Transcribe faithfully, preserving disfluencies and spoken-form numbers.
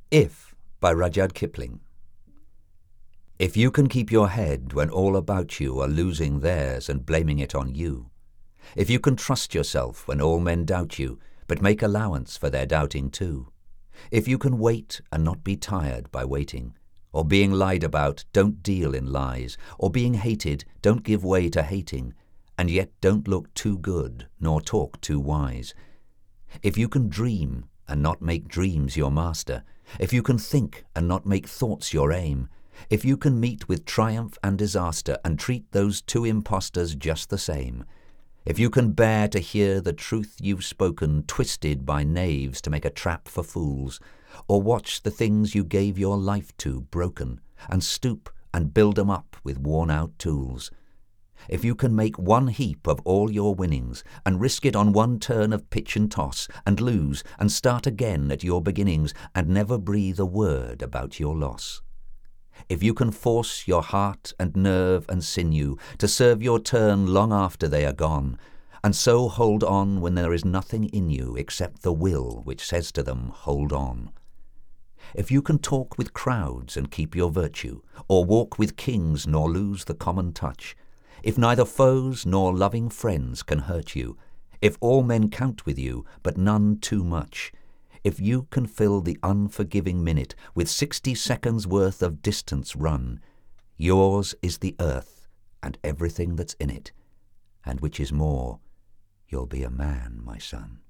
If by Rudyard Kipling. If you can keep your head when all about you are losing theirs and blaming it on you, if you can trust yourself when all men doubt you, but make allowance for their doubting too, if you can wait and not be tired by waiting, or being lied about, don't deal in lies, or being hated, don't give way to hating, and yet don't look too good nor talk too wise, if you can dream and not make dreams your master, if you can think and not make thoughts your aim, if you can meet with triumph and disaster and treat those two impostors just the same, if you can bear to hear the truth you've spoken twisted by knaves to make a trap for fools, or watch the things you gave your life to broken, and stoop and build 'em up with worn-out tools, if you can make one heap of all your winnings and risk it on one turn of pitch and toss and lose and start again at your beginnings and never breathe a word about your loss, if you can force your heart and nerve and sinew to serve your turn long after they are gone, and so hold on when there is nothing in you except the will which says to them, hold on, if you can talk with crowds and keep your virtue, or walk with kings nor lose the common touch, if neither foes nor loving friends can hurt you, if all men count with you, but none too much, if you can fill the unforgiving minute with sixty seconds worth of distance run, yours is the earth and everything that's in it, and which is more, you'll be a man, my son.